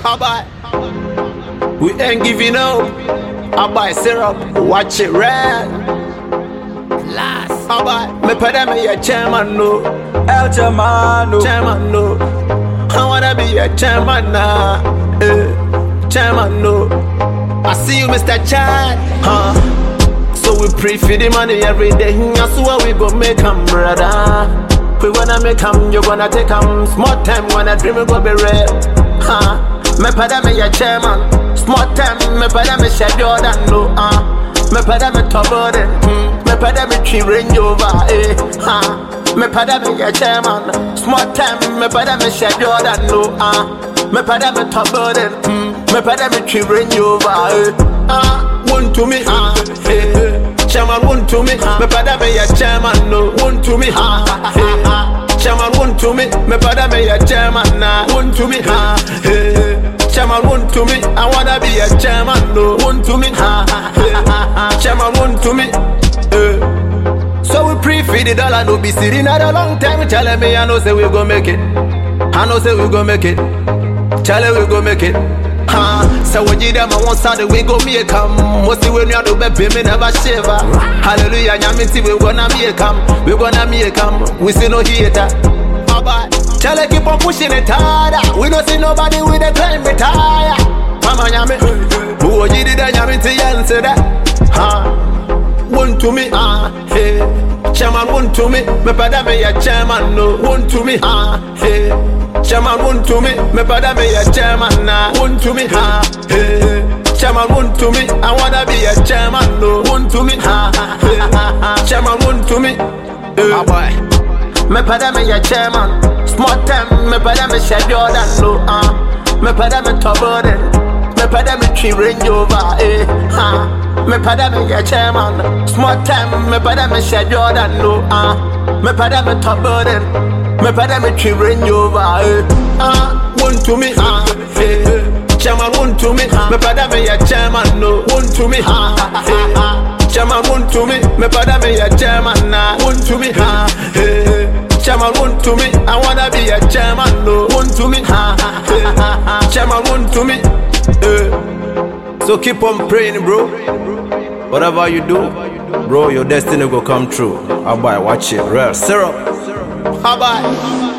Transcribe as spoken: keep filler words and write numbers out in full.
I buy. We ain't giving up. I buy syrup, watch it red. Last. I buy. Me pay them a chairman no. El Chairman, Chairman no. I wanna be a chairman now. Eh. Chairman no. I see you, Mister Chad. Huh. So we pray for the money every day. That's what we gon' make 'em, brother. We wanna make 'em, you gonna take 'em. Small time when I dream it go be real. Huh. Me pada me a chairman. Small time me pada me shed Jordan no. Uh. Me pada me top burden. Mm. Me pada me tree Range Rover. Eh. Huh. Me pada me a chairman. Small time me pada me shed Jordan no. Uh. Me pada me top burden. Mm. Me pada me tree Range Rover. Eh. Uh. One to me. Uh. Eh. Chairman one to me. Me pada me a chairman no. One to me. Uh. Eh. Chairman one to me. Me pada me a chairman na. One to me. Uh. Eh. Chairman one to me, I wanna be a chairman, no one to me, ha, ha. Chairman one to me, eh. So we pray for the dollar, no be sitting at a long time. Tell me, I know say we gon' make it. I know say we gon' make it. Tell we gon' make it. Ha, so when you them on one side, we gon' make 'em. What's the way you do, baby, me never shiver. Hallelujah, nyamiti, we gonna make 'em. We gonna make 'em. We see no hater. Bye-bye. Tell her keep on pushing it harder. We don't see nobody with a claim retire. Mama nyame, who you did that nyame to answer that? Huh? One to me, ah, hey. Chairman one to me, me pada me a chairman no. One to me, ah, hey. Chairman one to me, me pada me a chairman na. One to me, ah, hey. Chairman one to me, I wanna be a chairman no. One to me, ah, hey. Chairman one to me, ah boy. Me pada me a chairman. Small time, me pada me shed Jordan no. Uh. Me pada me top burden. Me pada me tree Range Rover. Eh. Uh. Me pada me a chairman. Small time, me pada me shed Jordan no. Uh. Me pada me top burden. Me pada me tree Range Rover. Eh. Uh. One to me. Uh. Eh. Chairman one to me. Me pada me a chairman no. One to me. Uh. Eh. Chairman one to me. Me pada me a chairman na. One to me. Uh. Eh. Chairman one to me, I wanna be a chairman, no one to me, ha ha. Chairman one to me, eh. So keep on praying, bro. Whatever you do, bro, your destiny will come true. I buy, watch it, real syrup. I buy.